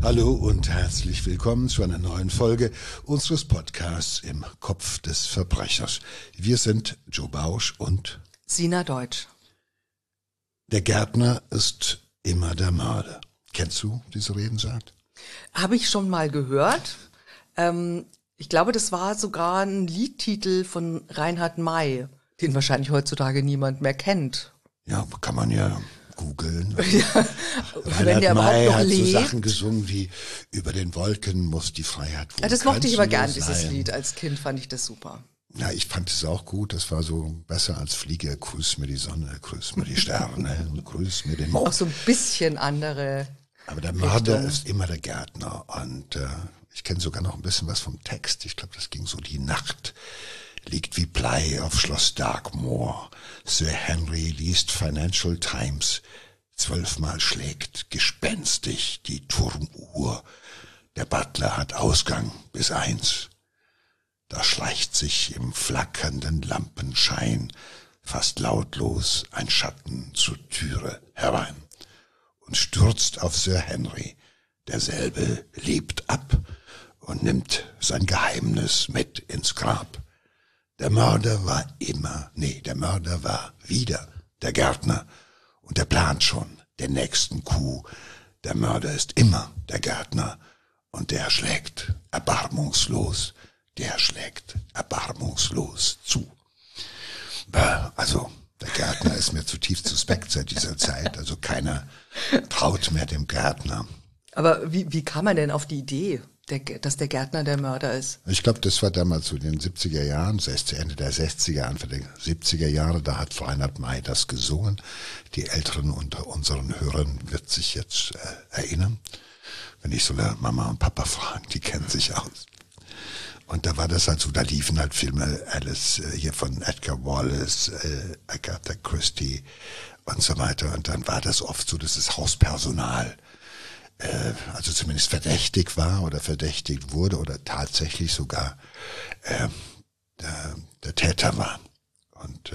Hallo und herzlich willkommen zu einer neuen Folge unseres Podcasts Im Kopf des Verbrechers. Wir sind Joe Bausch und Sina Deutsch. Der Gärtner ist immer der Mörder. Kennst du diese Redensart? Habe ich schon mal gehört. Ich glaube, das war sogar ein Liedtitel von Reinhard May, den wahrscheinlich heutzutage niemand mehr kennt. Ja, kann man ja googeln. Ja, wenn der May überhaupt noch hat so lebt. Sachen gesungen wie über den Wolken muss die Freiheit wohnen. Ja, das mochte ich aber gern, grenzenlos dieses sein. Lied. Als Kind fand ich das super. Ja, ich fand es auch gut. Das war so besser als Fliege. Grüß mir die Sonne, grüß mir die Sterne, grüß mir den Mond. Auch so ein bisschen andere. Aber der Mörder Richtung. ist immer der Gärtner. Und ich kenne sogar noch ein bisschen was vom Text. Ich glaube, das ging so: Die Nacht liegt wie Blei auf Schloss Darkmoor. Sir Henry liest Financial Times. 12-mal schlägt gespenstig die Turmuhr. Der Butler hat Ausgang bis 1. Da schleicht sich im flackernden Lampenschein fast lautlos ein Schatten zur Türe herein und stürzt auf Sir Henry. Derselbe lebt ab und nimmt sein Geheimnis mit ins Grab. Der Mörder war wieder der Gärtner und er plant schon den nächsten Coup. Der Mörder ist immer der Gärtner und der schlägt erbarmungslos zu. Also, der Gärtner ist mir zutiefst suspekt seit dieser Zeit. Also keiner traut mehr dem Gärtner. Aber wie kam man denn auf die Idee, dass der Gärtner der Mörder ist? Ich glaube, das war damals so in den 70er Jahren, Ende der 60er, Anfang der 70er Jahre. Da hat Reinhard May das gesungen. Die Älteren unter unseren Hörern wird sich jetzt erinnern. Wenn ich so Mama und Papa fragen, die kennen sich aus. Und da war das halt so, da liefen halt Filme, Alice hier von Edgar Wallace, Agatha Christie und so weiter. Und dann war das oft so, dass das Hauspersonal also zumindest verdächtig war oder verdächtigt wurde oder tatsächlich sogar der Täter war. Und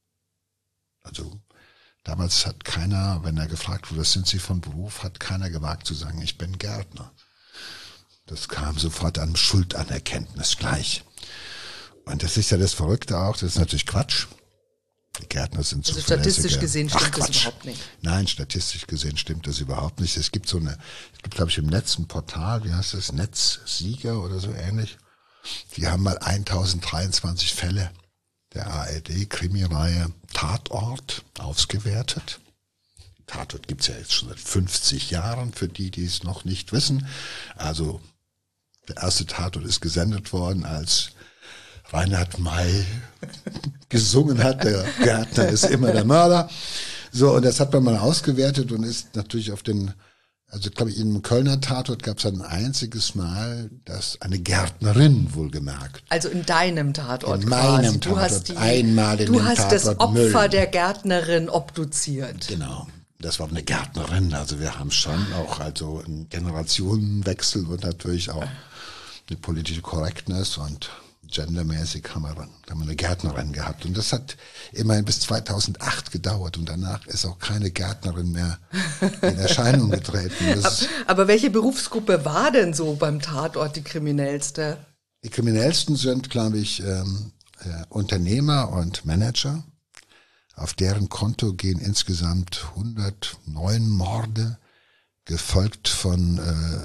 also damals hat keiner, wenn er gefragt wurde, was sind Sie von Beruf, hat keiner gewagt zu sagen, ich bin Gärtner. Das kam sofort an Schuldanerkenntnis gleich. Und das ist ja das Verrückte auch, das ist natürlich Quatsch. Die Gärtner sind Also zuverlässige. statistisch gesehen stimmt das Quatsch. überhaupt nicht. Nein, statistisch gesehen stimmt das überhaupt nicht. Es gibt glaube ich im Netz ein Portal, wie heißt das, Netzsieger oder so ähnlich. Die haben mal 1023 Fälle der ARD-Krimireihe Tatort ausgewertet. Tatort gibt's ja jetzt schon seit 50 Jahren, für die es noch nicht wissen. Also der erste Tatort ist gesendet worden, als Reinhard May gesungen hat, der Gärtner ist immer der Mörder. So, und das hat man mal ausgewertet und ist natürlich also glaube ich, in einem Kölner Tatort gab es ein einziges Mal, dass eine Gärtnerin wohlgemerkt. Also in deinem Tatort In meinem quasi. Tatort, einmal in Du dem hast das Tatort Opfer Müll. der Gärtnerin obduziert. Genau. Das war eine Gärtnerin. Also wir haben schon auch also einen Generationenwechsel und natürlich auch eine politische Korrektness und gendermäßig haben wir eine Gärtnerin gehabt. Und das hat immerhin bis 2008 gedauert und danach ist auch keine Gärtnerin mehr in Erscheinung getreten. Aber welche Berufsgruppe war denn so beim Tatort die kriminellste? Die kriminellsten sind, glaube ich, Unternehmer und Manager. Auf deren Konto gehen insgesamt 109 Morde, gefolgt von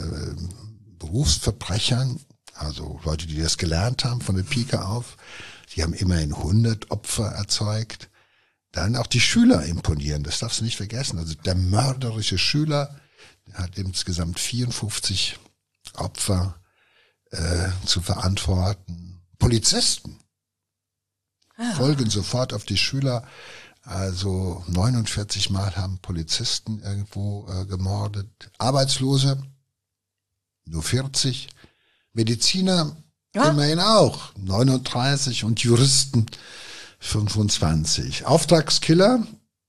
Berufsverbrechern, also Leute, die das gelernt haben von der Pike auf. Die haben immerhin 100 Opfer erzeugt. Dann auch die Schüler imponieren, das darfst du nicht vergessen. Also der mörderische Schüler hat insgesamt 54 Opfer zu verantworten. Polizisten folgen sofort auf die Schüler. Also 49 Mal haben Polizisten irgendwo gemordet. Arbeitslose nur 40. Mediziner immerhin auch 39 und Juristen 25. Auftragskiller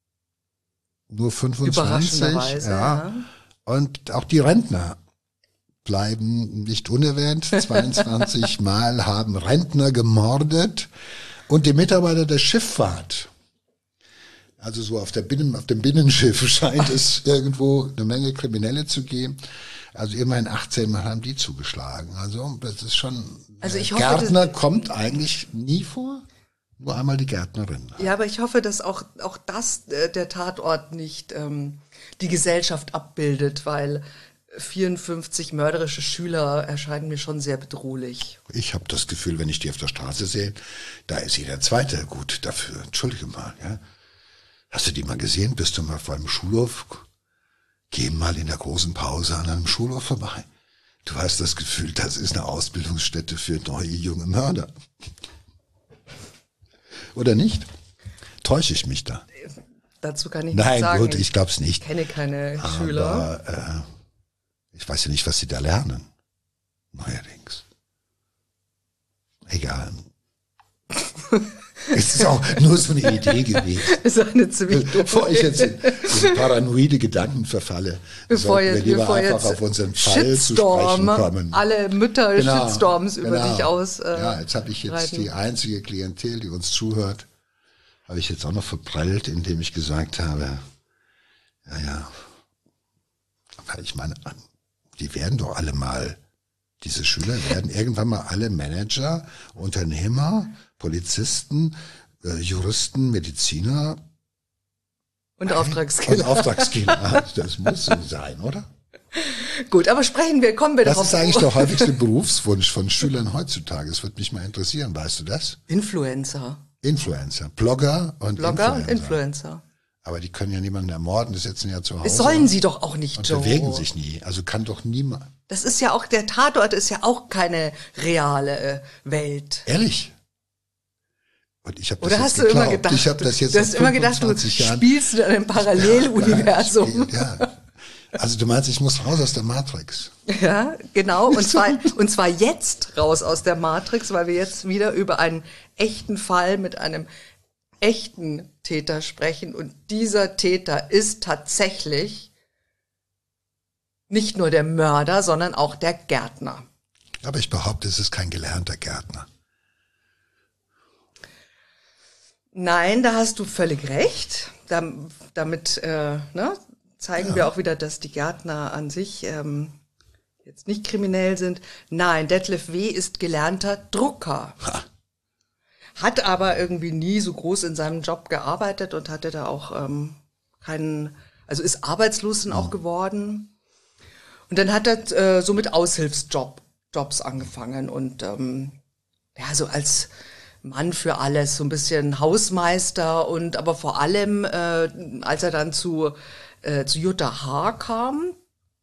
nur 25. Überraschenderweise, ja. Und auch die Rentner bleiben nicht unerwähnt. 22 Mal haben Rentner gemordet und die Mitarbeiter der Schifffahrt. Also so auf dem Binnenschiff scheint es irgendwo eine Menge Kriminelle zu geben. Also immerhin 18 Mal haben die zugeschlagen. Also das ist schon. Also ich hoffe, Gärtner kommt eigentlich nie vor. Nur einmal die Gärtnerin. Ja, aber ich hoffe, dass auch das der Tatort nicht die Gesellschaft abbildet, weil 54 mörderische Schüler erscheinen mir schon sehr bedrohlich. Ich habe das Gefühl, wenn ich die auf der Straße sehe, da ist jeder Zweite gut dafür. Entschuldige mal, ja. Hast du die mal gesehen? Bist du mal vor einem Schulhof? Geh mal in der großen Pause an einem Schulhof vorbei. Du hast das Gefühl, das ist eine Ausbildungsstätte für neue junge Mörder. Oder nicht? Täusche ich mich da? Dazu kann ich nichts sagen. Nein, gut, ich glaube es nicht. Ich kenne keine Schüler. Aber ich weiß ja nicht, was sie da lernen. Neuerdings. Egal. Es ist auch nur so eine Idee gewesen. Das ist eine ziemlich doofe Bevor ich jetzt in paranoide Gedanken verfalle, bevor sollten wir lieber einfach jetzt auf unseren Fall zu sprechen kommen. Alle Mütter Shitstorms über dich aus. Ja, jetzt habe ich jetzt die einzige Klientel, die uns zuhört, habe ich jetzt auch noch verprellt, indem ich gesagt habe, ja, aber ich meine, die werden doch alle mal, diese Schüler werden irgendwann mal alle Manager, Unternehmer, Polizisten, Juristen, Mediziner. Und Auftragskiller. Und Auftragskiller. Das muss so sein, oder? Gut, aber kommen wir darauf. Was ist eigentlich der häufigste Berufswunsch von Schülern heutzutage? Das würde mich mal interessieren, weißt du das? Influencer. Blogger und Influencer. Aber die können ja niemanden ermorden, die sitzen ja zu Hause. Das sollen sie doch auch nicht, Joe. Und bewegen sich nie. Also kann doch niemand. Das ist ja auch, der Tatort ist ja auch keine reale Welt. Ehrlich? Und ich habe das Oder jetzt hast du immer gedacht, ich habe das jetzt du hast immer gedacht, du spielst in einem Paralleluniversum. Ja. Also du meinst, ich muss raus aus der Matrix. Ja, genau. Und zwar jetzt raus aus der Matrix, weil wir jetzt wieder über einen echten Fall mit einem echten Täter sprechen. Und dieser Täter ist tatsächlich nicht nur der Mörder, sondern auch der Gärtner. Aber ich behaupte, es ist kein gelernter Gärtner. Nein, da hast du völlig recht. Damit zeigen wir auch wieder, dass die Gärtner an sich jetzt nicht kriminell sind. Nein, Detlef W. ist gelernter Drucker. Ha. Hat aber irgendwie nie so groß in seinem Job gearbeitet und hatte da auch also ist arbeitslos dann auch geworden. Und dann hat er so mit Aushilfsjobs angefangen und so als Mann für alles, so ein bisschen Hausmeister und aber vor allem, als er dann zu Jutta H. kam,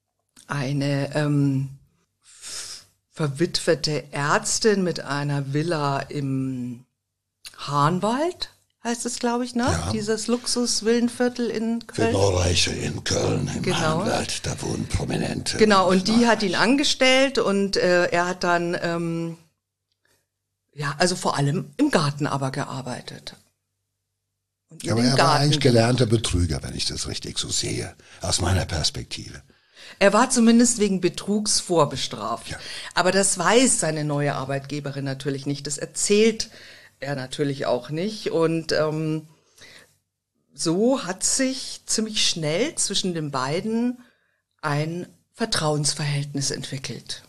eine verwitwete Ärztin mit einer Villa im Hahnwald, heißt es, glaube ich, ne? Ja. Dieses Luxus-Villenviertel in Köln. Für Neureiche in Köln, im Genau. Hahnwald, da wohnen Prominente. Genau, und die hat ihn angestellt und er hat dann, also vor allem im Garten aber gearbeitet. Und Aber er war eigentlich gelernter Betrüger, wenn ich das richtig so sehe, aus meiner Perspektive. Er war zumindest wegen Betrugs vorbestraft. Ja. Aber das weiß seine neue Arbeitgeberin natürlich nicht. Das erzählt er natürlich auch nicht. Und so hat sich ziemlich schnell zwischen den beiden ein Vertrauensverhältnis entwickelt.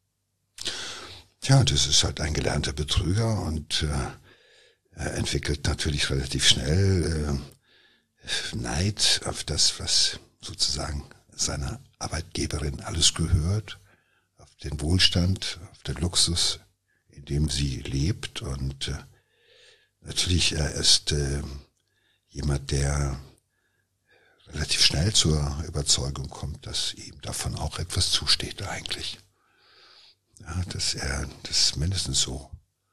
Tja, das ist halt ein gelernter Betrüger und er entwickelt natürlich relativ schnell Neid auf das, was sozusagen seiner Arbeitgeberin alles gehört, auf den Wohlstand, auf den Luxus, in dem sie lebt. Und natürlich, er ist jemand, der relativ schnell zur Überzeugung kommt, dass ihm davon auch etwas zusteht eigentlich. Ja, dass er das mindestens so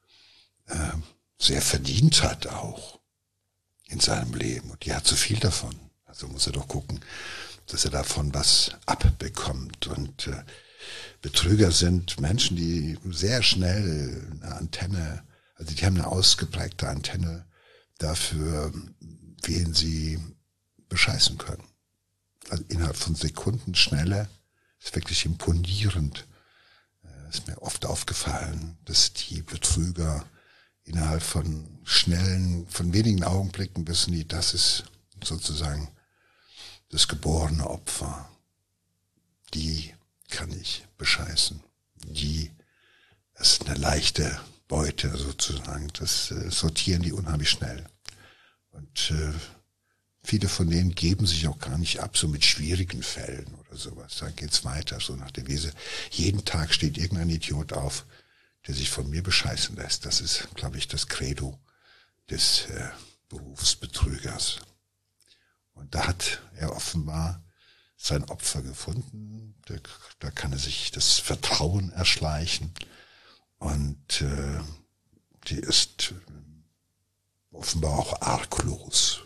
sehr verdient hat auch in seinem Leben. Und er hat so viel davon. Also muss er doch gucken, dass er davon was abbekommt. Und Betrüger sind Menschen, die sehr schnell eine Antenne, also die haben eine ausgeprägte Antenne dafür, wen sie bescheißen können. Also innerhalb von Sekunden Schnelle ist wirklich imponierend. Ist mir oft aufgefallen, dass die Betrüger innerhalb von wenigen Augenblicken wissen, das ist sozusagen das geborene Opfer, die kann ich bescheißen. Die ist eine leichte Beute sozusagen. Das sortieren die unheimlich schnell. Und viele von denen geben sich auch gar nicht ab, so mit schwierigen Fällen oder sowas. Dann geht's weiter, so nach der Wiese. Jeden Tag steht irgendein Idiot auf, der sich von mir bescheißen lässt. Das ist, glaube ich, das Credo des Berufsbetrügers. Und da hat er offenbar sein Opfer gefunden. Da kann er sich das Vertrauen erschleichen. Und die ist offenbar auch arglos.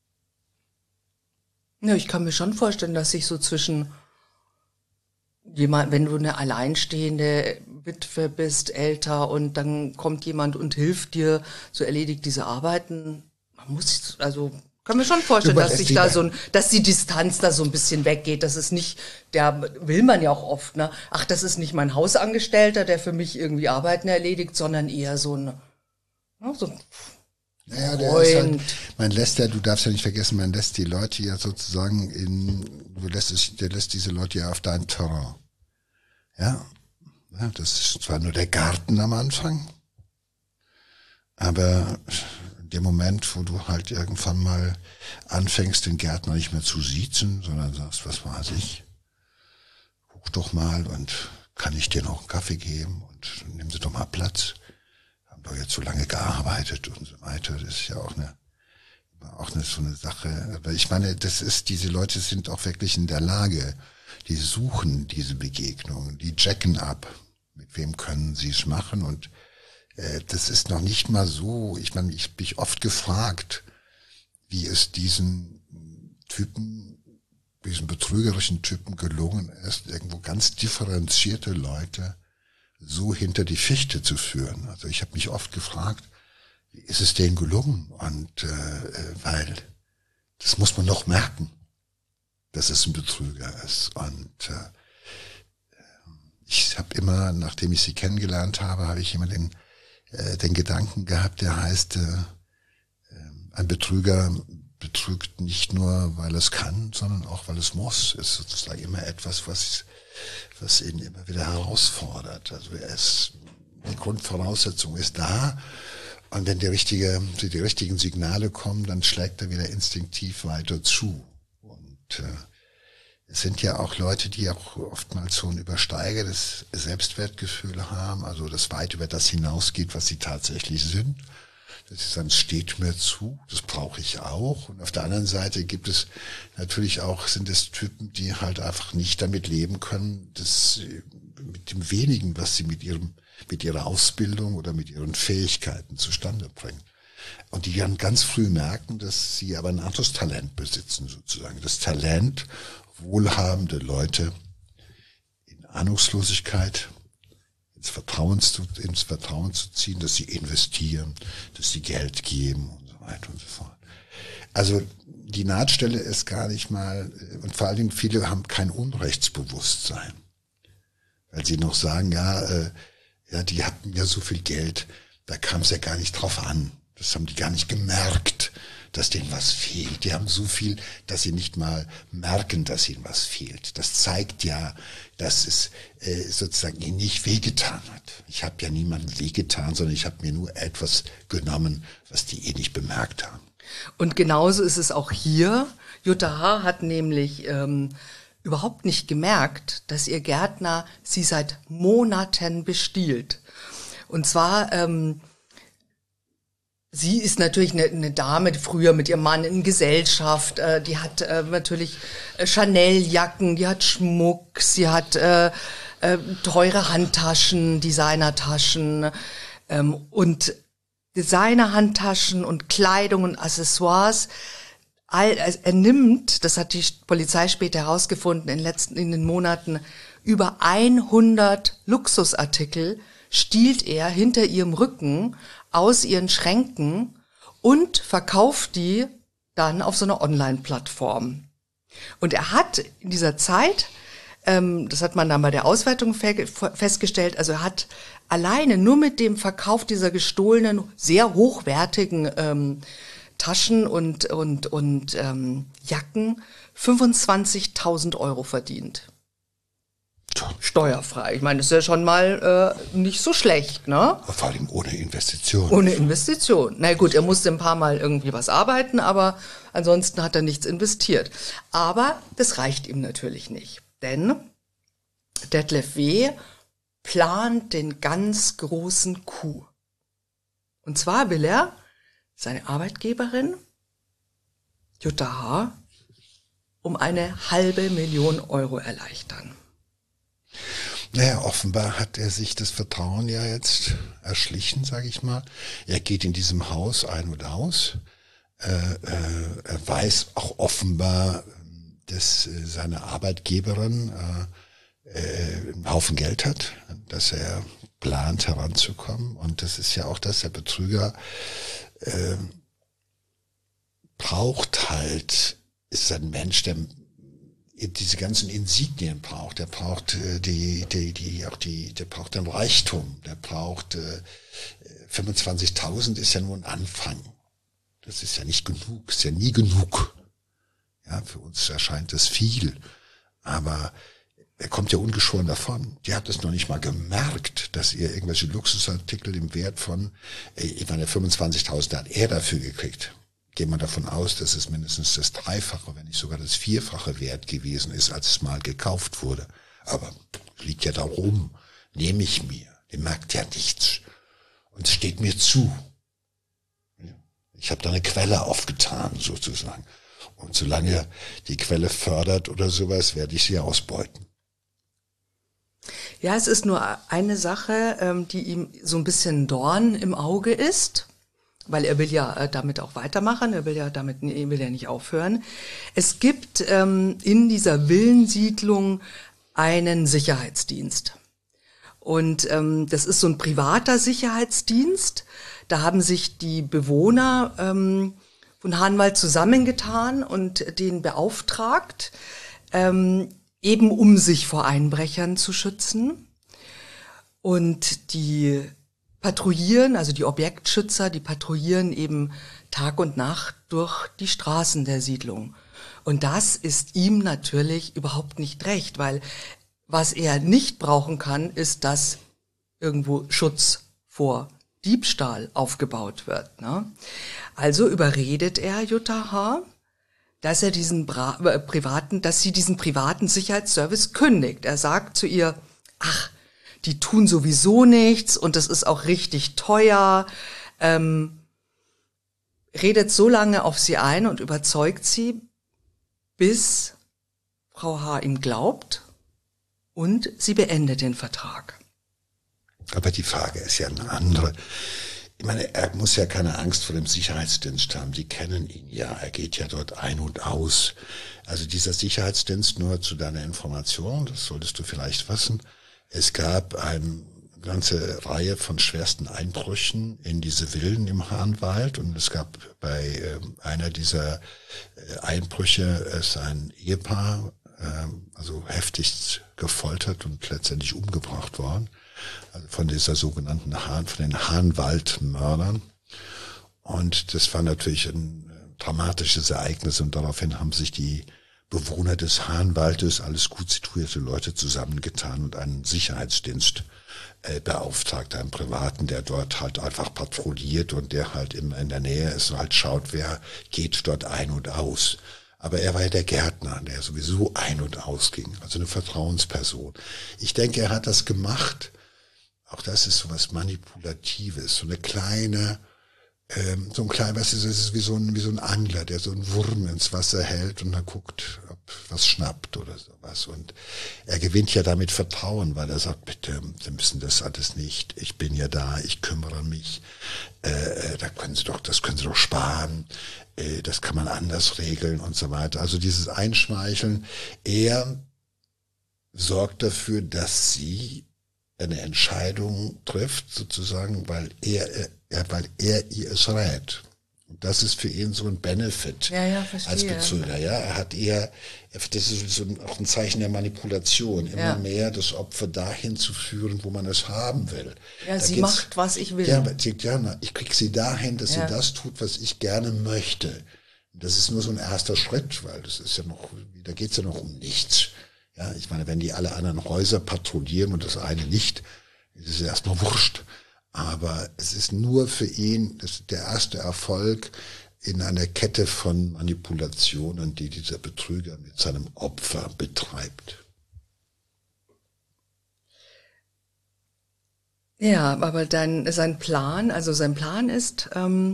Ja, ich kann mir schon vorstellen, dass sich so zwischen jemand, wenn du eine alleinstehende Witwe bist, älter, und dann kommt jemand und hilft dir, so erledigt diese Arbeiten. Man muss, also kann mir schon vorstellen, dass sich da dass die Distanz da so ein bisschen weggeht. Das ist nicht, der will man ja auch oft, ne? Ach, das ist nicht mein Hausangestellter, der für mich irgendwie Arbeiten erledigt, sondern eher so ein, naja, der ist halt, du darfst ja nicht vergessen, man lässt die Leute ja sozusagen der lässt diese Leute ja auf dein Terrain. Ja, das ist zwar nur der Garten am Anfang, aber in dem Moment, wo du halt irgendwann mal anfängst, den Gärtner nicht mehr zu siezen, sondern sagst, was weiß ich, guck doch mal und kann ich dir noch einen Kaffee geben und nimm sie doch mal Platz. Haben doch jetzt so lange gearbeitet und so weiter. Das ist ja auch so eine Sache. Aber ich meine, diese Leute sind auch wirklich in der Lage, die suchen diese Begegnungen, die checken ab, mit wem können sie es machen, und das ist noch nicht mal so, ich meine, ich bin oft gefragt, wie es diesen betrügerischen Typen gelungen ist, irgendwo ganz differenzierte Leute so hinter die Fichte zu führen. Also ich habe mich oft gefragt, wie ist es denen gelungen? Und weil das muss man doch merken, dass es ein Betrüger ist. Und ich habe immer, nachdem ich sie kennengelernt habe, habe ich immer den Gedanken gehabt, der heißt, ein Betrüger betrügt nicht nur, weil es kann, sondern auch, weil es muss. Es ist sozusagen immer etwas, was ihn immer wieder herausfordert. Also die Grundvoraussetzung ist da, und wenn die richtigen Signale kommen, dann schlägt er wieder instinktiv weiter zu. Und es sind ja auch Leute, die auch oftmals so ein übersteigertes Selbstwertgefühl haben, also das weit über das hinausgeht, was sie tatsächlich sind. Das ist dann, steht mir zu, das brauche ich auch. Und auf der anderen Seite gibt es natürlich auch, sind es Typen, die halt einfach nicht damit leben können, dass mit dem wenigen, was sie mit ihrer Ausbildung oder mit ihren Fähigkeiten zustande bringen. Und die dann ganz früh merken, dass sie aber ein anderes Talent besitzen, sozusagen. Das Talent, wohlhabende Leute in Ahnungslosigkeit ins Vertrauen zu ziehen, dass sie investieren, dass sie Geld geben und so weiter und so fort. Also die Nahtstelle ist gar nicht mal, und vor allen Dingen viele haben kein Unrechtsbewusstsein, weil sie noch sagen, die hatten ja so viel Geld, da kam es ja gar nicht drauf an. Das haben die gar nicht gemerkt, dass denen was fehlt. Die haben so viel, dass sie nicht mal merken, dass ihnen was fehlt. Das zeigt ja, dass es sozusagen ihnen nicht wehgetan hat. Ich habe ja niemandem wehgetan, sondern ich habe mir nur etwas genommen, was die nicht bemerkt haben. Und genauso ist es auch hier. Jutta H. hat nämlich überhaupt nicht gemerkt, dass ihr Gärtner sie seit Monaten bestiehlt. Und zwar sie ist natürlich eine Dame, die früher mit ihrem Mann in Gesellschaft, die hat natürlich Chanel-Jacken, die hat Schmuck, sie hat teure Handtaschen, Designertaschen und Designerhandtaschen und Kleidung und Accessoires. Er nimmt, das hat die Polizei später herausgefunden, in den Monaten, über 100 Luxusartikel stiehlt er hinter ihrem Rücken aus ihren Schränken und verkauft die dann auf so einer Online-Plattform. Und er hat in dieser Zeit, das hat man dann bei der Auswertung festgestellt, also er hat alleine nur mit dem Verkauf dieser gestohlenen, sehr hochwertigen Taschen und Jacken 25.000 Euro verdient. Steuerfrei. Ich meine, das ist ja schon mal nicht so schlecht, ne? Vor allem ohne Investition. Ohne Investition. Na gut, er musste ein paar Mal irgendwie was arbeiten, aber ansonsten hat er nichts investiert. Aber das reicht ihm natürlich nicht. Denn Detlef W. plant den ganz großen Coup. Und zwar will er seine Arbeitgeberin Jutta H. um 500.000 Euro erleichtern. Naja, offenbar hat er sich das Vertrauen ja jetzt erschlichen, sage ich mal. Er geht in diesem Haus ein und aus. Er weiß auch offenbar, dass seine Arbeitgeberin einen Haufen Geld hat, dass er plant heranzukommen. Und das ist ja auch das, der Betrüger braucht halt, ist ein Mensch, der diese ganzen Insignien braucht. Der braucht der braucht den Reichtum. Der braucht 25.000 ist ja nur ein Anfang. Das ist ja nicht genug, ist ja nie genug. Ja, für uns erscheint das viel, aber er kommt ja ungeschoren davon. Die hat es noch nicht mal gemerkt, dass ihr irgendwelche Luxusartikel im Wert von, ich meine, 25.000 hat er dafür gekriegt. Gehen wir davon aus, dass es mindestens das Dreifache, wenn nicht sogar das Vierfache wert gewesen ist, als es mal gekauft wurde. Aber liegt ja da rum, nehme ich mir. Der merkt ja nichts. Und es steht mir zu. Ich habe da eine Quelle aufgetan, sozusagen. Und solange die Quelle fördert oder sowas, werde ich sie ausbeuten. Ja, es ist nur eine Sache, die ihm so ein bisschen Dorn im Auge ist. Weil er will ja damit auch weitermachen, er will ja nicht aufhören. Es gibt in dieser Villensiedlung einen Sicherheitsdienst. Und das ist so ein privater Sicherheitsdienst. Da haben sich die Bewohner von Hahnwald zusammengetan und den beauftragt, eben um sich vor Einbrechern zu schützen. Und die patrouillieren, also die Objektschützer, die patrouillieren eben Tag und Nacht durch die Straßen der Siedlung. Und das ist ihm natürlich überhaupt nicht recht, weil was er nicht brauchen kann, ist, dass irgendwo Schutz vor Diebstahl aufgebaut wird. Ne? Also überredet er Jutta H., dass er dass sie diesen privaten Sicherheitsservice kündigt. Er sagt zu ihr, ach, die tun sowieso nichts und das ist auch richtig teuer, redet so lange auf sie ein und überzeugt sie, bis Frau H. ihm glaubt und sie beendet den Vertrag. Aber die Frage ist ja eine andere. Ich meine, er muss ja keine Angst vor dem Sicherheitsdienst haben. Die kennen ihn ja. Er geht ja dort ein und aus. Also dieser Sicherheitsdienst, nur zu deiner Information, das solltest du vielleicht wissen, es gab eine ganze Reihe von schwersten Einbrüchen in diese Villen im Hahnwald und es gab bei einer dieser Einbrüche ist ein Ehepaar also heftig gefoltert und letztendlich umgebracht worden, also von dieser sogenannten von den Hahnwaldmördern. Und das war natürlich ein dramatisches Ereignis und daraufhin haben sich die Bewohner des Hahnwaldes, alles gut situierte Leute zusammengetan und einen Sicherheitsdienst beauftragt, einen privaten, der dort halt einfach patrouilliert und der halt immer in der Nähe ist und halt schaut, wer geht dort ein und aus. Aber er war ja der Gärtner, der sowieso ein- und ausging, also eine Vertrauensperson. Ich denke, er hat das gemacht, auch das ist so was Manipulatives, so eine kleine, was ist es, wie so ein Angler, der so einen Wurm ins Wasser hält und dann guckt, ob was schnappt oder sowas. Und er gewinnt ja damit Vertrauen, weil er sagt, bitte, Sie müssen das alles nicht. Ich bin ja da, ich kümmere mich. Das können Sie doch sparen. Das kann man anders regeln und so weiter. Also dieses Einschmeicheln, er sorgt dafür, dass sie eine Entscheidung trifft, sozusagen, weil er ihr es rät. Und das ist für ihn so ein Benefit verstehe. als Betrüger. Ja, das ist auch ein Zeichen der Manipulation, immer mehr das Opfer dahin zu führen, wo man es haben will. Ja, sie macht, was ich will. Ja, ich kriege sie dahin, dass sie das tut, was ich gerne möchte. Das ist nur so ein erster Schritt, weil das ist ja noch, da geht's ja noch um nichts. Ja, ich meine, wenn die alle anderen Häuser patrouillieren und das eine nicht, ist es erstmal wurscht. Aber es ist nur für ihn der erste Erfolg in einer Kette von Manipulationen, die dieser Betrüger mit seinem Opfer betreibt. Ja, aber sein Plan ist,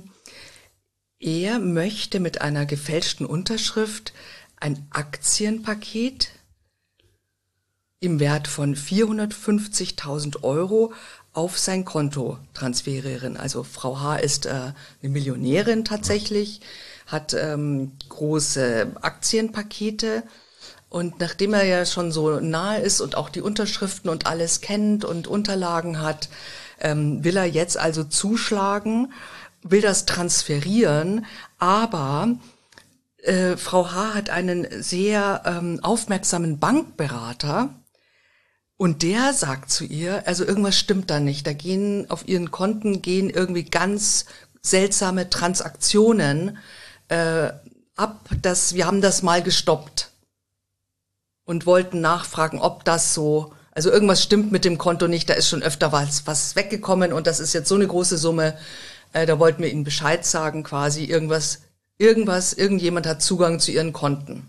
er möchte mit einer gefälschten Unterschrift ein Aktienpaket im Wert von 450.000 € auf sein Konto transferieren. Also Frau H. ist eine Millionärin tatsächlich, hat große Aktienpakete und nachdem er ja schon so nahe ist und auch die Unterschriften und alles kennt und Unterlagen hat, will er jetzt also zuschlagen, will das transferieren, aber Frau H. hat einen sehr aufmerksamen Bankberater, und der sagt zu ihr, also irgendwas stimmt da nicht. Da gehen auf ihren Konten irgendwie ganz seltsame Transaktionen ab. Wir haben das mal gestoppt und wollten nachfragen, ob das so, also irgendwas stimmt mit dem Konto nicht. Da ist schon öfter was weggekommen und das ist jetzt so eine große Summe. Da wollten wir ihnen Bescheid sagen, quasi irgendjemand hat Zugang zu ihren Konten.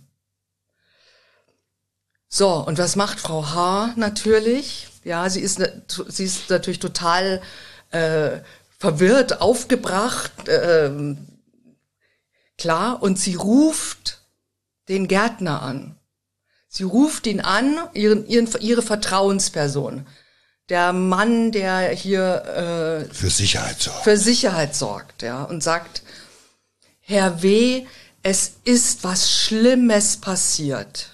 So, und was macht Frau H. natürlich? Ja, sie ist natürlich total verwirrt, aufgebracht, klar, und sie ruft den Gärtner an. Sie ruft ihn an, ihre Vertrauensperson. Der Mann, der hier für Sicherheit sorgt, ja, und sagt, Herr W., es ist was Schlimmes passiert.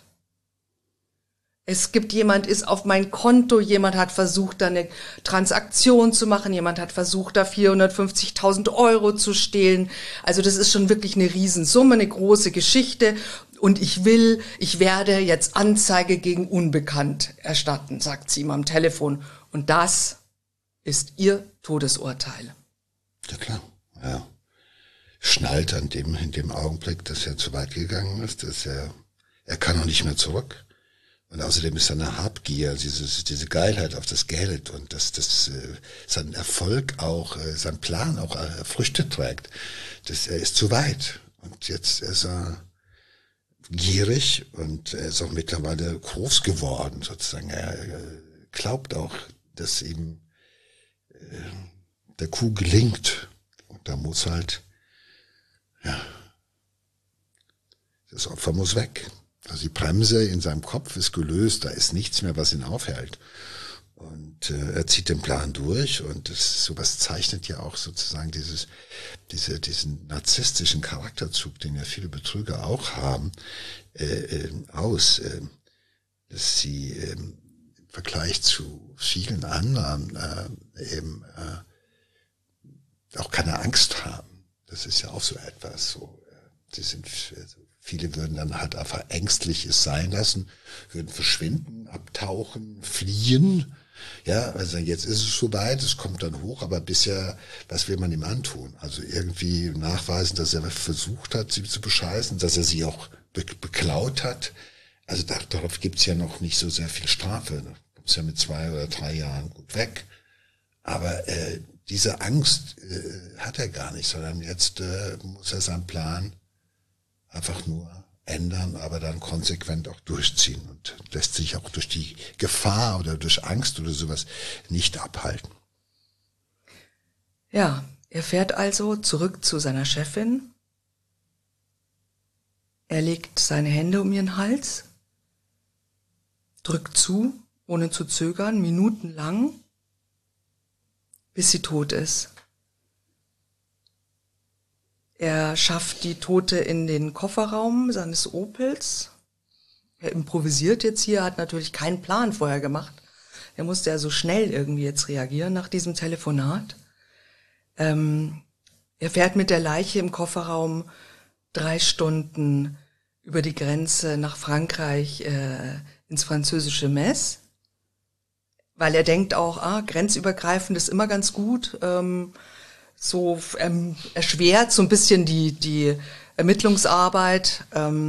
Ist auf mein Konto, jemand hat versucht, da eine Transaktion zu machen, jemand hat versucht, da 450.000 € zu stehlen. Also das ist schon wirklich eine Riesensumme, eine große Geschichte. Und ich werde jetzt Anzeige gegen Unbekannt erstatten, sagt sie ihm am Telefon. Und das ist ihr Todesurteil. Ja klar, ja. Schnallt in dem Augenblick, dass er zu weit gegangen ist, dass er kann auch nicht mehr zurück. Und außerdem ist seine Habgier, diese Geilheit auf das Geld und dass sein Erfolg auch, sein Plan auch Früchte trägt. Er ist zu weit. Und jetzt ist er gierig und er ist auch mittlerweile groß geworden, sozusagen. Er glaubt auch, dass ihm der Coup gelingt. Und da muss halt, das Opfer muss weg. Also die Bremse in seinem Kopf ist gelöst, da ist nichts mehr, was ihn aufhält. Und er zieht den Plan durch und sowas zeichnet ja auch sozusagen diesen narzisstischen Charakterzug, den ja viele Betrüger auch haben, aus, dass sie im Vergleich zu vielen anderen auch keine Angst haben. Das ist ja auch so etwas, so, die sind viele würden dann halt einfach ängstlich es sein lassen, würden verschwinden, abtauchen, fliehen. Ja, also jetzt ist es soweit, es kommt dann hoch, aber bisher, was will man ihm antun? Also irgendwie nachweisen, dass er versucht hat, sie zu bescheißen, dass er sie auch beklaut hat. Also darauf gibt's ja noch nicht so sehr viel Strafe. Da kommt's ja mit 2 oder 3 Jahren gut weg. Aber diese Angst hat er gar nicht, sondern jetzt muss er seinen Plan einfach nur ändern, aber dann konsequent auch durchziehen und lässt sich auch durch die Gefahr oder durch Angst oder sowas nicht abhalten. Ja, er fährt also zurück zu seiner Chefin. Er legt seine Hände um ihren Hals, drückt zu, ohne zu zögern, minutenlang, bis sie tot ist. Er schafft die Tote in den Kofferraum seines Opels. Er improvisiert jetzt hier, hat natürlich keinen Plan vorher gemacht. Er musste ja so schnell irgendwie jetzt reagieren nach diesem Telefonat. Er Er fährt mit der Leiche im Kofferraum 3 Stunden über die Grenze nach Frankreich ins französische Metz, weil er denkt auch, grenzübergreifend ist immer ganz gut, erschwert so ein bisschen die Ermittlungsarbeit,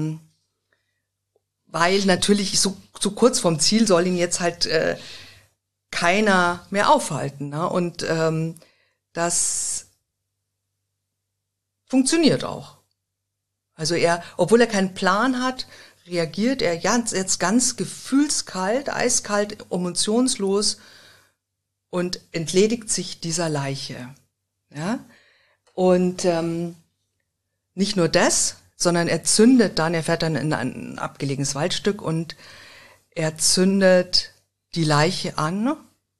weil natürlich so kurz vorm Ziel soll ihn jetzt halt keiner mehr aufhalten. Ne? Und das funktioniert auch. Also obwohl er keinen Plan hat, reagiert er jetzt ganz gefühlskalt, eiskalt, emotionslos und entledigt sich dieser Leiche. Ja? Und nicht nur das, sondern er fährt dann in ein abgelegenes Waldstück und er zündet die Leiche an,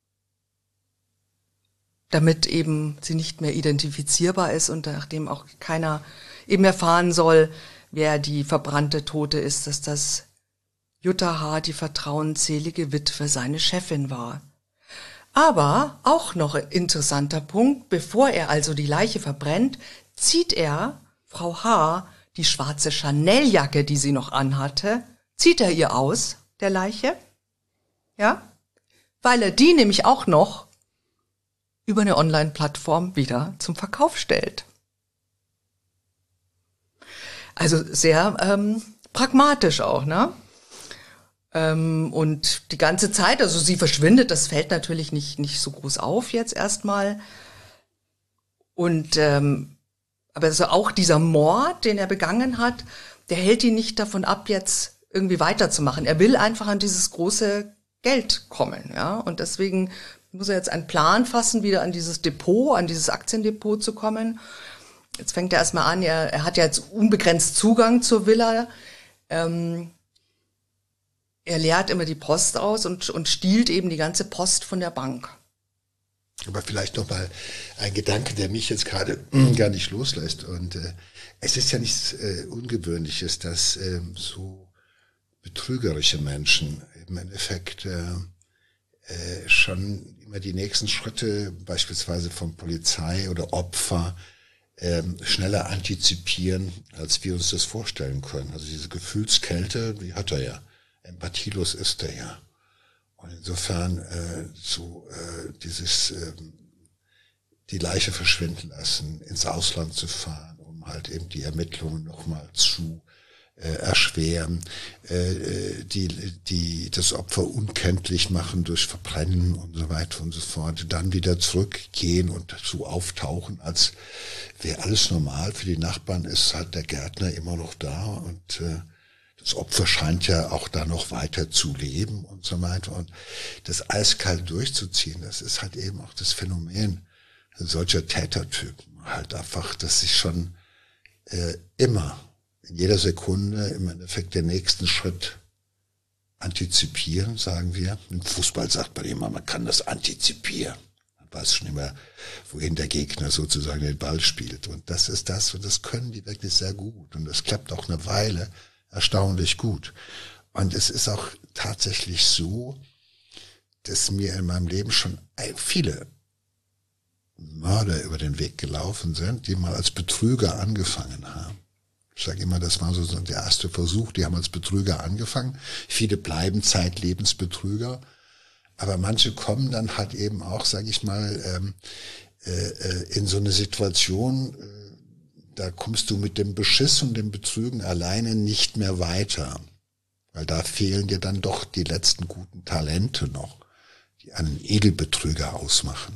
damit eben sie nicht mehr identifizierbar ist und nachdem auch keiner eben erfahren soll, wer die verbrannte Tote ist, dass das Jutta H., die vertrauensselige Witwe, seine Chefin war. Aber auch noch ein interessanter Punkt, bevor er also die Leiche verbrennt, zieht er Frau H. die schwarze Chanel-Jacke, die sie noch anhatte, zieht er ihr aus, der Leiche, ja, weil er die nämlich auch noch über eine Online-Plattform wieder zum Verkauf stellt. Also sehr pragmatisch auch, ne? Und die ganze Zeit, also sie verschwindet, das fällt natürlich nicht so groß auf jetzt erstmal. Und aber also auch dieser Mord, den er begangen hat, der hält ihn nicht davon ab, jetzt irgendwie weiterzumachen. Er will einfach an dieses große Geld kommen, ja. Und deswegen muss er jetzt einen Plan fassen, wieder an dieses Depot, an dieses Aktiendepot zu kommen. Jetzt fängt er erstmal an, er hat ja jetzt unbegrenzt Zugang zur Villa. Er leert immer die Post aus und stiehlt eben die ganze Post von der Bank. Aber vielleicht noch mal ein Gedanke, der mich jetzt gerade gar nicht loslässt. Und es ist ja nichts Ungewöhnliches, dass so betrügerische Menschen im Endeffekt schon immer die nächsten Schritte, beispielsweise von Polizei oder Opfer, schneller antizipieren, als wir uns das vorstellen können. Also diese Gefühlskälte, die hat er ja. Empathielos ist er ja. Und insofern die Leiche verschwinden lassen, ins Ausland zu fahren, um halt eben die Ermittlungen nochmal zu erschweren, das Opfer unkenntlich machen durch Verbrennen und so weiter und so fort, dann wieder zurückgehen und so auftauchen, als wäre alles normal. Für die Nachbarn ist halt der Gärtner immer noch da und das Opfer scheint ja auch da noch weiter zu leben und so weiter. Und das eiskalt durchzuziehen, das ist halt eben auch das Phänomen solcher Tätertypen. Halt einfach, dass sich schon immer in jeder Sekunde im Endeffekt den nächsten Schritt antizipieren, sagen wir. Im Fußball sagt man immer, man kann das antizipieren. Man weiß schon immer, wohin der Gegner sozusagen den Ball spielt. Und das ist das, und das können die wirklich sehr gut. Und das klappt auch eine Weile erstaunlich gut. Und es ist auch tatsächlich so, dass mir in meinem Leben schon viele Mörder über den Weg gelaufen sind, die mal als Betrüger angefangen haben. Ich sage immer, das war so der erste Versuch, die haben als Betrüger angefangen. Viele bleiben zeitlebens Betrüger, aber manche kommen dann halt eben auch, sage ich mal, in so eine Situation, da kommst du mit dem Beschiss und dem Betrügen alleine nicht mehr weiter, weil da fehlen dir dann doch die letzten guten Talente noch, die einen Edelbetrüger ausmachen.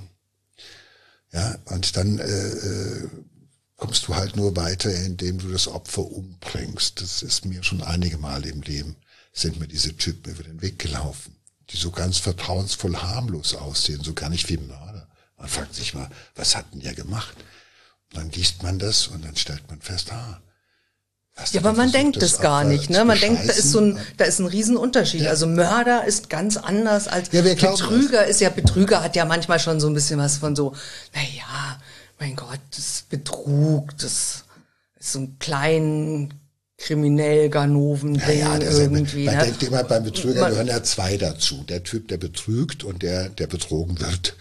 Ja, und dann kommst du halt nur weiter, indem du das Opfer umbringst. Das ist mir schon einige Mal im Leben, sind mir diese Typen über den Weg gelaufen, die so ganz vertrauensvoll harmlos aussehen, so gar nicht wie Mörder. Man fragt sich mal, was hat denn der gemacht? Und dann liest man das und dann stellt man fest, ja, aber man denkt es gar nicht, ne? Man denkt, da ist ein Riesenunterschied. Ja. Also Mörder ist ganz anders als Betrüger hat ja manchmal schon so ein bisschen was von so, naja, mein Gott, das Betrug, das ist so ein klein kriminell Ganoven-Ding irgendwie. Man denkt immer, beim Betrüger gehören ja zwei dazu. Der Typ, der betrügt und der betrogen wird.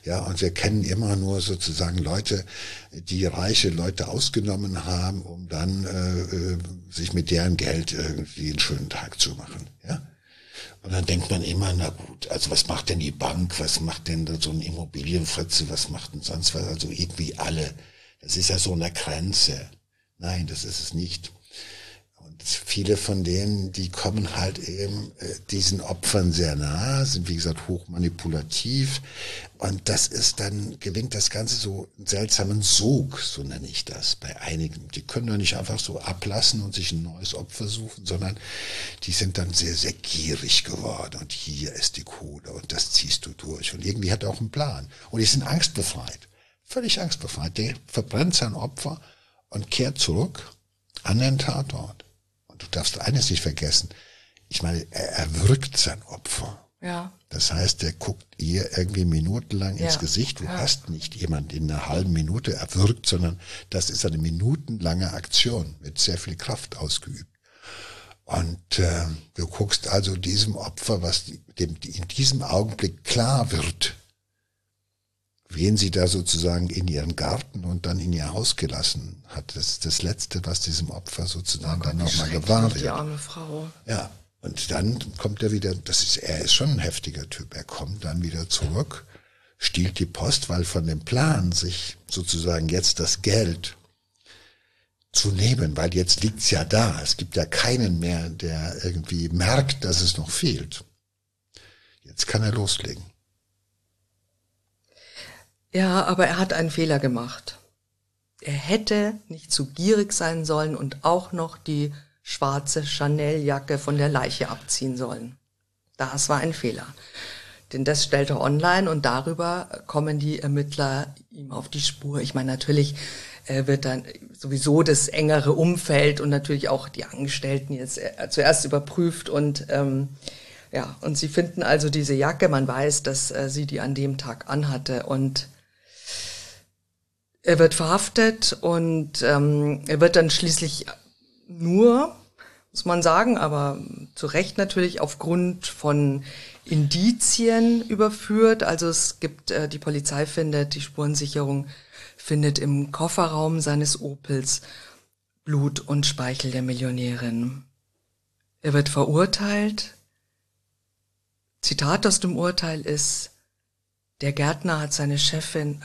Ja, und wir kennen immer nur sozusagen Leute, die reiche Leute ausgenommen haben, um dann sich mit deren Geld irgendwie einen schönen Tag zu machen. Ja. Und dann denkt man immer, na gut, also was macht denn die Bank, was macht denn so ein Immobilienfritze, was macht denn sonst was, also irgendwie alle. Das ist ja so eine Grenze. Nein, das ist es nicht. Und viele von denen, die kommen halt eben diesen Opfern sehr nahe, sind wie gesagt hochmanipulativ. Und das ist dann, gelingt das Ganze so einen seltsamen Sog, so nenne ich das bei einigen. Die können doch nicht einfach so ablassen und sich ein neues Opfer suchen, sondern die sind dann sehr, sehr gierig geworden. Und hier ist die Kohle und das ziehst du durch. Und irgendwie hat er auch einen Plan. Und die sind angstbefreit, völlig angstbefreit. Der verbrennt sein Opfer und kehrt zurück an den Tatort. Und du darfst eines nicht vergessen. Ich meine, er erwürgt sein Opfer. Ja. Das heißt, er guckt ihr irgendwie minutenlang ins Gesicht. Du hast nicht jemanden in einer halben Minute erwürgt, sondern das ist eine minutenlange Aktion mit sehr viel Kraft ausgeübt. Und du guckst also diesem Opfer, was dem in diesem Augenblick klar wird, wen sie da sozusagen in ihren Garten und dann in ihr Haus gelassen hat. Das ist das Letzte, was diesem Opfer sozusagen dann nochmal gewahrt wird. Die arme Frau. Ja, und dann kommt er wieder, er ist schon ein heftiger Typ, er kommt dann wieder zurück, stiehlt die Post, weil von dem Plan, sich sozusagen jetzt das Geld zu nehmen, weil jetzt liegt's ja da, es gibt ja keinen mehr, der irgendwie merkt, dass es noch fehlt. Jetzt kann er loslegen. Ja, aber er hat einen Fehler gemacht. Er hätte nicht zu gierig sein sollen und auch noch die schwarze Chanel-Jacke von der Leiche abziehen sollen. Das war ein Fehler. Denn das stellt er online und darüber kommen die Ermittler ihm auf die Spur. Ich meine, natürlich wird dann sowieso das engere Umfeld und natürlich auch die Angestellten jetzt zuerst überprüft und und sie finden also diese Jacke. Man weiß, dass sie die an dem Tag anhatte und er wird verhaftet und er wird dann schließlich nur, muss man sagen, aber zu Recht natürlich aufgrund von Indizien überführt. Also es gibt, die Polizei findet, die Spurensicherung findet im Kofferraum seines Opels Blut und Speichel der Millionärin. Er wird verurteilt. Zitat aus dem Urteil ist: Der Gärtner hat seine Chefin,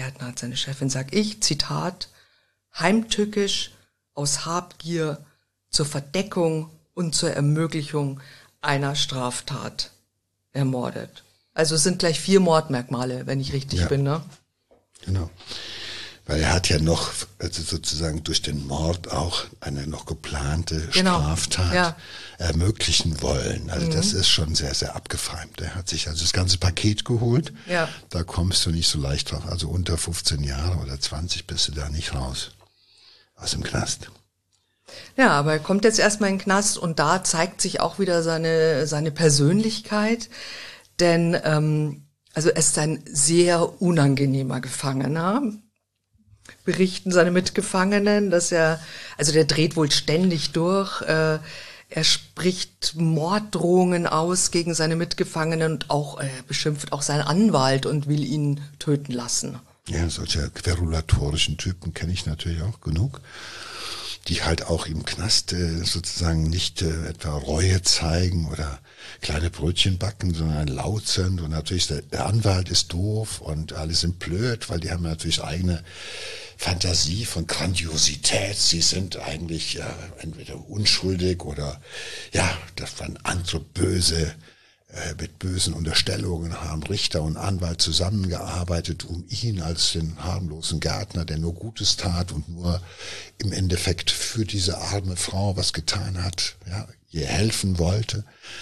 sag ich, Zitat, heimtückisch aus Habgier zur Verdeckung und zur Ermöglichung einer Straftat ermordet. Also es sind gleich 4 Mordmerkmale, wenn ich richtig bin, ne? Genau. Weil er hat ja noch, also sozusagen durch den Mord auch eine noch geplante Straftat ermöglichen wollen. Also das ist schon sehr, sehr abgefeimt. Er hat sich also das ganze Paket geholt. Ja. Da kommst du nicht so leicht drauf. Also unter 15 Jahre oder 20 bist du da nicht raus. Aus dem Knast. Ja, aber er kommt jetzt erstmal in den Knast und da zeigt sich auch wieder seine Persönlichkeit. Denn also er ist ein sehr unangenehmer Gefangener. Berichten seine Mitgefangenen, dass der dreht wohl ständig durch. Er spricht Morddrohungen aus gegen seine Mitgefangenen und auch beschimpft auch seinen Anwalt und will ihn töten lassen. Ja, solche querulatorischen Typen kenne ich natürlich auch genug, die halt auch im Knast sozusagen nicht etwa Reue zeigen oder kleine Brötchen backen, sondern laut sind. Und natürlich der Anwalt ist doof und alle sind blöd, weil die haben natürlich eigene Fantasie von Grandiosität. Sie sind eigentlich entweder unschuldig oder dass man andere böse mit bösen Unterstellungen haben Richter und Anwalt zusammengearbeitet, um ihn als den harmlosen Gärtner, der nur Gutes tat und nur im Endeffekt für diese arme Frau was getan hat, ihr helfen wollte.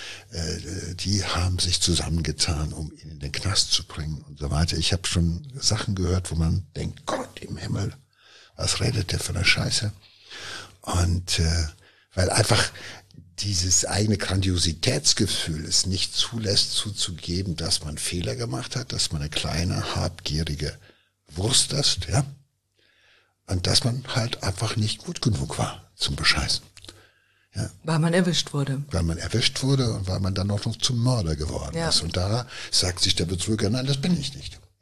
Die haben sich zusammengetan, um ihn in den Knast zu bringen und so weiter. Ich habe schon Sachen gehört, wo man denkt, Gott im Himmel, was redet der für eine Scheiße? Und weil einfach dieses eigene Grandiositätsgefühl es nicht zulässt, zuzugeben, dass man Fehler gemacht hat, dass man eine kleine, habgierige Wurst ist, und dass man halt einfach nicht gut genug war zum Bescheißen. Ja. Weil man erwischt wurde. Weil man erwischt wurde und weil man dann auch noch zum Mörder geworden ist. Und da sagt sich der Betrüger, nein, das bin ich nicht.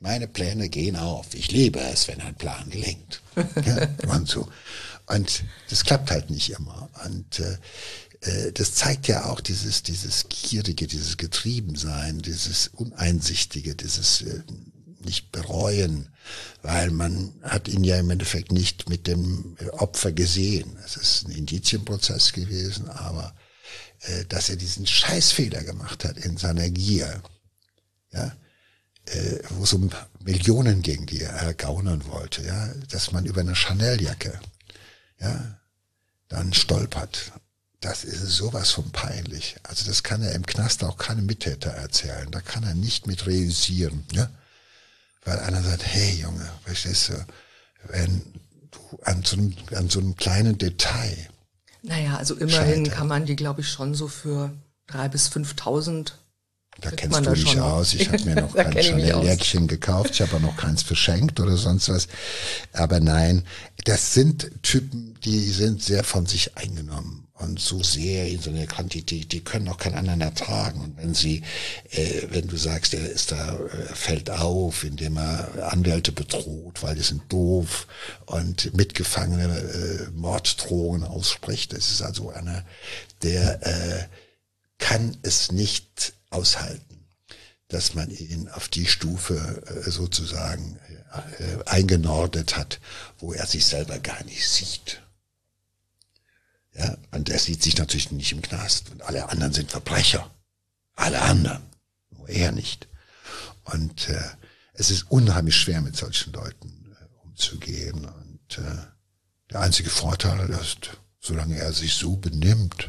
Meine Pläne gehen auf. Ich liebe es, wenn ein Plan gelingt. Ja, und so. Und das klappt halt nicht immer. Und das zeigt ja auch dieses Gierige, dieses Getriebensein, dieses Uneinsichtige, dieses nicht bereuen, weil man hat ihn ja im Endeffekt nicht mit dem Opfer gesehen. Es ist ein Indizienprozess gewesen, aber dass er diesen Scheißfehler gemacht hat in seiner Gier, ja, wo es um Millionen ging, die er gaunern wollte, ja, dass man über eine Chanel-Jacke, ja, dann stolpert. Das ist sowas von peinlich. Also das kann er im Knast auch keinem Mittäter erzählen. Da kann er nicht mit realisieren, ja. Weil einer sagt, hey Junge, verstehst du, wenn du an so einem kleinen Detail. Naja, also immerhin scheitert. kann man die, glaube ich, schon so für 3.000 bis 5.000. Da kennst du dich aus. Ich habe mir noch kein Chanel-Jäckchen gekauft. Ich habe auch noch keins verschenkt oder sonst was. Aber nein, das sind Typen, die sind sehr von sich eingenommen. Und so sehr in so einer Quantität, die können auch keinen anderen ertragen. Und wenn sie, wenn du sagst, er ist da, fällt auf, indem er Anwälte bedroht, weil die sind doof und Mitgefangene Morddrohungen ausspricht. Das ist also einer, der kann es nicht aushalten, dass man ihn auf die Stufe sozusagen eingenordet hat, wo er sich selber gar nicht sieht. Ja, und er sieht sich natürlich nicht im Knast. Und alle anderen sind Verbrecher. Alle anderen. Nur er nicht. Und es ist unheimlich schwer, mit solchen Leuten umzugehen. Und der einzige Vorteil ist, solange er sich so benimmt,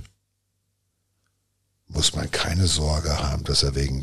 muss man keine Sorge haben, dass er wegen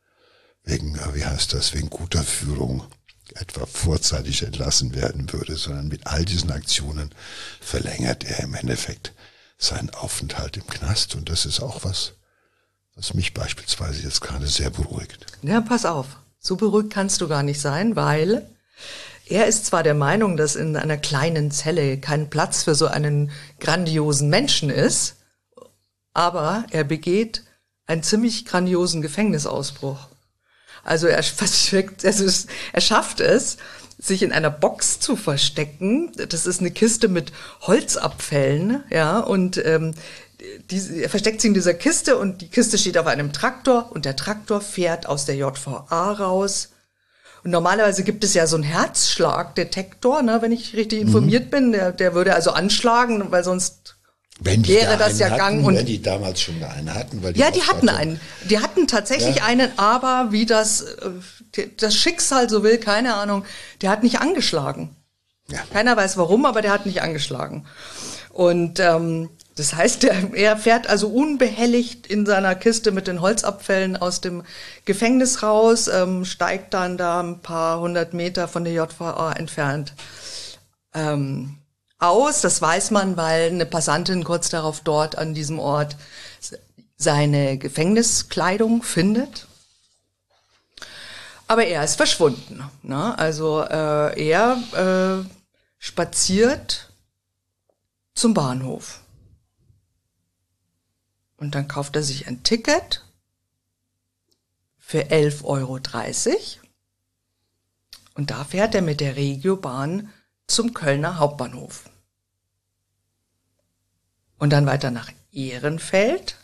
guter Führung etwa vorzeitig entlassen werden würde, sondern mit all diesen Aktionen verlängert er im Endeffekt seinen Aufenthalt im Knast. Und das ist auch was mich beispielsweise jetzt gerade sehr beruhigt. Ja, pass auf. So beruhigt kannst du gar nicht sein, weil er ist zwar der Meinung, dass in einer kleinen Zelle kein Platz für so einen grandiosen Menschen ist, aber er begeht einen ziemlich grandiosen Gefängnisausbruch. Also er schafft es, sich in einer Box zu verstecken. Das ist eine Kiste mit Holzabfällen, ja, und er versteckt sie in dieser Kiste und die Kiste steht auf einem Traktor und der Traktor fährt aus der JVA raus. Und normalerweise gibt es ja so einen Herzschlagdetektor, ne, wenn ich richtig informiert bin, der würde also anschlagen, weil sonst wäre das ja gang und wenn die damals schon einen hatten, weil ja, die hatten einen. Die hatten tatsächlich einen, aber wie das Schicksal so will, keine Ahnung, der hat nicht angeschlagen. Ja. Keiner weiß warum, aber der hat nicht angeschlagen. Und das heißt, er fährt also unbehelligt in seiner Kiste mit den Holzabfällen aus dem Gefängnis raus, steigt dann da ein paar 100 Meter von der JVA entfernt aus. Das weiß man, weil eine Passantin kurz darauf dort an diesem Ort seine Gefängniskleidung findet. Aber er ist verschwunden. Ne? Also er spaziert zum Bahnhof. Und dann kauft er sich ein Ticket für 11,30 € und da fährt er mit der Regiobahn zum Kölner Hauptbahnhof. Und dann weiter nach Ehrenfeld,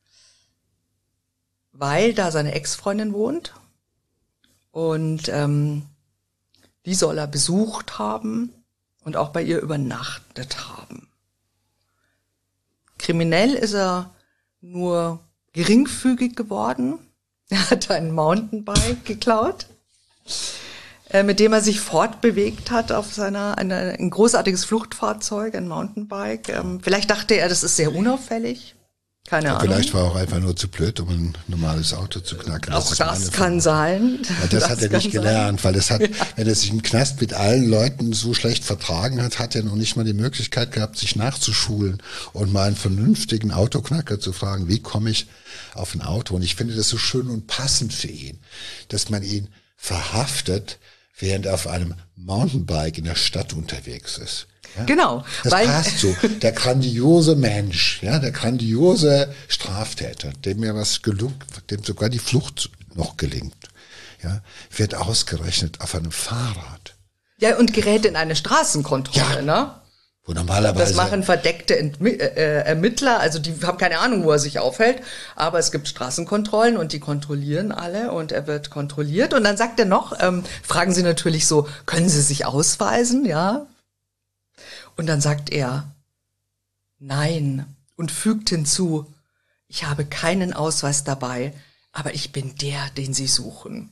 weil da seine Ex-Freundin wohnt und die soll er besucht haben und auch bei ihr übernachtet haben. Kriminell ist er nur geringfügig geworden. Er hat ein Mountainbike geklaut, mit dem er sich fortbewegt hat auf ein großartiges Fluchtfahrzeug, ein Mountainbike. Vielleicht dachte er, das ist sehr unauffällig. Keine Ahnung. Vielleicht war er auch einfach nur zu blöd, um ein normales Auto zu knacken. Auch das kann sein. Ja, das hat er nicht gelernt, weil wenn er sich im Knast mit allen Leuten so schlecht vertragen hat, hat er noch nicht mal die Möglichkeit gehabt, sich nachzuschulen und mal einen vernünftigen Autoknacker zu fragen, wie komme ich auf ein Auto? Und ich finde das so schön und passend für ihn, dass man ihn verhaftet, während er auf einem Mountainbike in der Stadt unterwegs ist. Ja? Genau. Das passt so. Der grandiose Mensch, ja, der grandiose Straftäter, dem ja was gelungen, dem sogar die Flucht noch gelingt. ja, wird ausgerechnet auf einem Fahrrad. Ja, und gerät in eine Straßenkontrolle, Ja. ne? Wo normalerweise Das machen verdeckte Ermittler, also die haben keine Ahnung, wo er sich aufhält, aber es gibt Straßenkontrollen und die kontrollieren alle und er wird kontrolliert. Und dann sagt er noch, fragen sie natürlich so, können Sie sich ausweisen, ja? Und dann sagt er, nein, und fügt hinzu, ich habe keinen Ausweis dabei, aber ich bin der, den Sie suchen.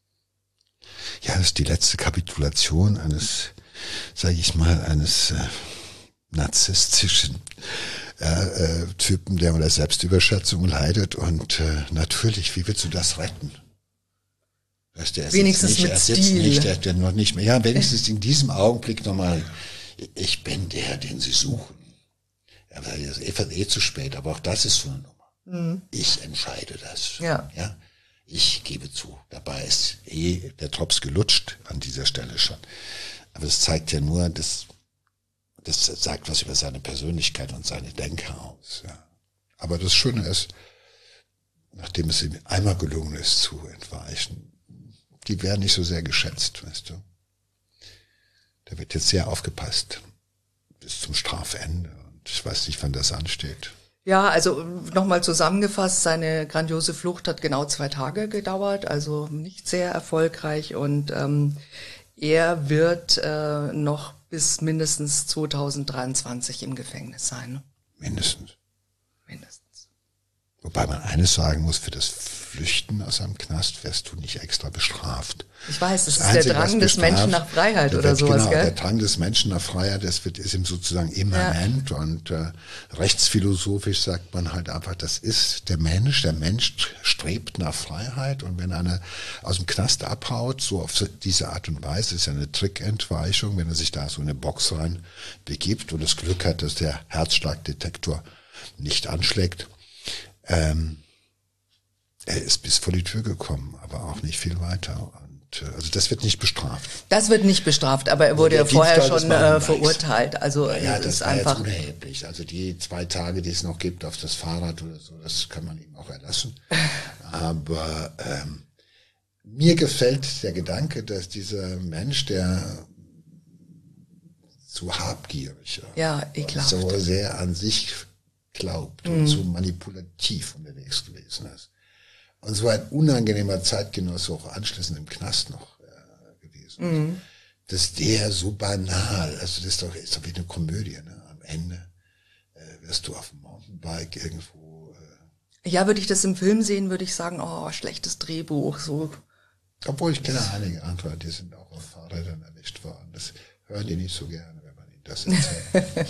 ja, das ist die letzte Kapitulation eines, sage ich mal, eines narzisstischen Typen, der unter Selbstüberschätzung leidet. Und natürlich, wie willst du das retten? Weißt du, Wenigstens mit Stil. Er hat noch nicht mehr. Ja, wenigstens in diesem Augenblick nochmal, ich bin der, den sie suchen. Ja, das ist zu spät, aber auch das ist so eine Nummer. Ich entscheide das. Ja. Ja. Ich gebe zu. Dabei ist der Drops gelutscht an dieser Stelle schon. Aber es zeigt ja nur, das sagt was über seine Persönlichkeit und seine Denke aus. Ja. Aber das Schöne ist, nachdem es ihm einmal gelungen ist zu entweichen, die werden nicht so sehr geschätzt, weißt du. Da wird jetzt sehr aufgepasst bis zum Strafende. Und ich weiß nicht, wann das ansteht. Ja, also nochmal zusammengefasst, seine grandiose Flucht hat genau 2 Tage gedauert, also nicht sehr erfolgreich und er wird noch bis mindestens 2023 im Gefängnis sein. Mindestens. Mindestens. Wobei man eines sagen muss, für das Flüchten aus einem Knast wirst du nicht extra bestraft. Ich weiß, das ist Einzige, der Drang was des Menschen bestraft, nach Freiheit der oder wird, sowas, genau, gell? der Drang des Menschen nach Freiheit, ist ihm sozusagen immanent und rechtsphilosophisch sagt man halt einfach, das ist der Mensch strebt nach Freiheit und wenn einer aus dem Knast abhaut, so auf diese Art und Weise, ist ja eine Trickentweichung, wenn er sich da so in eine Box rein begibt und das Glück hat, dass der Herzschlagdetektor nicht anschlägt, er ist bis vor die Tür gekommen, aber auch nicht viel weiter. Und also das wird nicht bestraft. Das wird nicht bestraft, aber er wurde ja vorher schon verurteilt. Also ja, es das ist war einfach jetzt unerheblich. Also die 2 Tage, die es noch gibt auf das Fahrrad oder so, das kann man ihm auch erlassen. Aber mir gefällt der Gedanke, dass dieser Mensch, der zu habgierig, ekelhaft, so sehr an sich glaubt und so manipulativ unterwegs gewesen ist. Und so ein unangenehmer Zeitgenosse auch anschließend im Knast noch gewesen ist. Dass der so banal, also das ist doch wie eine Komödie, ne? Am Ende wirst du auf dem Mountainbike irgendwo. Ja, würde ich das im Film sehen, würde ich sagen, oh, schlechtes Drehbuch, so. Obwohl ich kenne einige andere, die sind auch auf Fahrrädern erwischt worden. Das hören die nicht so gerne, wenn man ihnen das erzählt.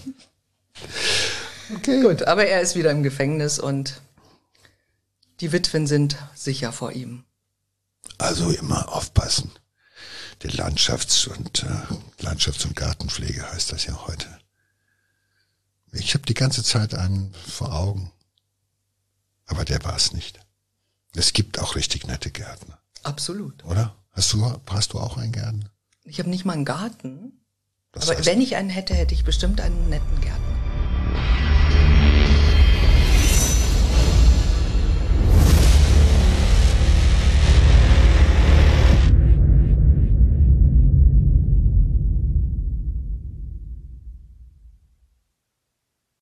Okay. Gut, aber er ist wieder im Gefängnis und die Witwen sind sicher vor ihm. Also immer aufpassen. Die Landschafts- und Gartenpflege heißt das ja heute. Ich habe die ganze Zeit einen vor Augen. Aber der war es nicht. Es gibt auch richtig nette Gärtner. Absolut. Oder? Hast du auch einen Garten? Ich habe nicht mal einen Garten. Das aber heißt, wenn ich einen hätte, hätte ich bestimmt einen netten Gärtner.